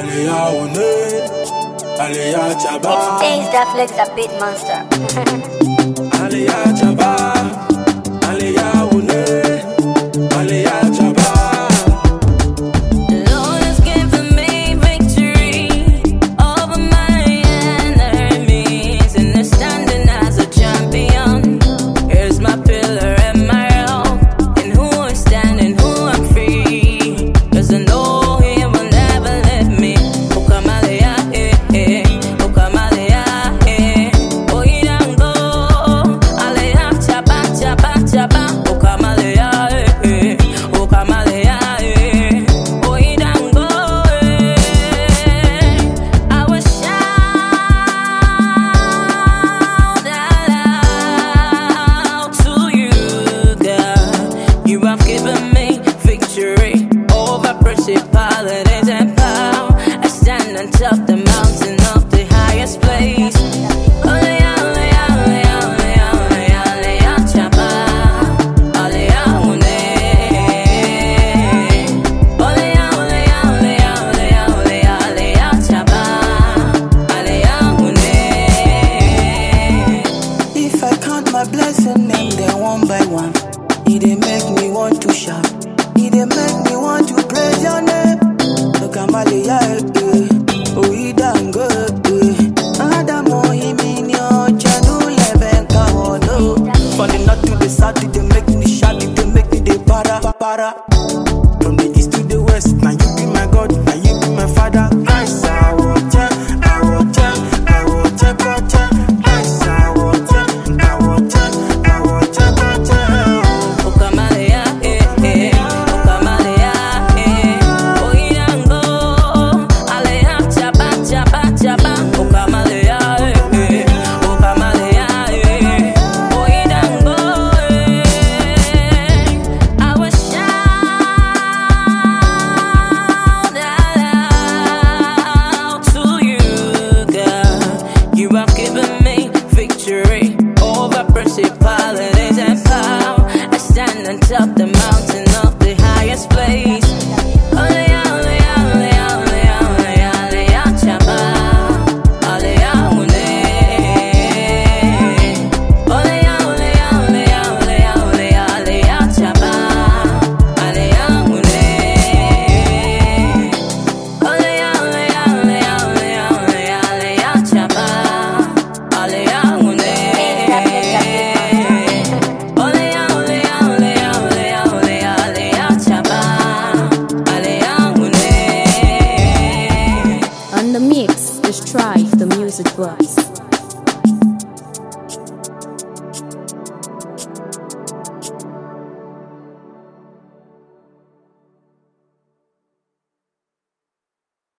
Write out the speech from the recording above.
Aliyah One, Aliyah Jabba. It's James the Flex, a beat monster. Aliyah Jabba, Aliyah One, Aliyah Jabba. Lord has given me victory over my enemies, and they're standing as a champion. Here's my pillar and my rock, in who I stand and who I'm free. 'Cause I know He will never leave me. Oh, come Aliyah, oh, come Aliyah, oh, He don't go. Aliyah, Jabba, Jabba, Jabba. Oh, come Aliyah, oh, come Aliyah, oh, He don't go. I will shout out to you, God. You have given me victory over principalities and power. I stand on top the mountain of the highest place. Aliyah, Aliyah, Aliyah, Aliyah, Aliyah, Aliyah, Jabba. Aliyah One. Aliyah, Aliyah, Aliyah, Aliyah, Aliyah, Aliyah, Jabba. Aliyah One. If I count my blessing, name them one by one. It dey make me want to shout. It dey make me want to praise your name. Look at Aliyah, oh, He done good. Adamo, He mean your channel, leven kawono. From the north to the south, it dey make me shout. It dey make me dey para. From the east to the west, now you be my God, now you be my Father. Christ, I will tell, I will tell, I will tell, Christ, I will tell, I will tell, I will tell, Oh, come Aliyah, oh, come Aliyah, oh, He don't go. Aliyah, Jabba, Jabba, Jabba. Oh, come Aliyah, oh, come Aliyah, oh, He don't go. I will shout out to you, God. You have given me victory over principalities and power. I stand on top the mountain of the highest place. Aliyah, Aliyah, Aliyah, Aliyah, Aliyah, Aliyah, Jabba. Aliyah One. Aliyah, Aliyah, Aliyah, Aliyah, Aliyah, Aliyah, Jabba. Aliyah One. Aliyah, Aliyah, Aliyah, Aliyah, Aliyah, Aliyah, Jabba. Aliyah One. Aliyah, Aliyah, Aliyah, Aliyah, Aliyah, Aliyah, Jabba. Aliyah One. On the mix, the Strife, the music box.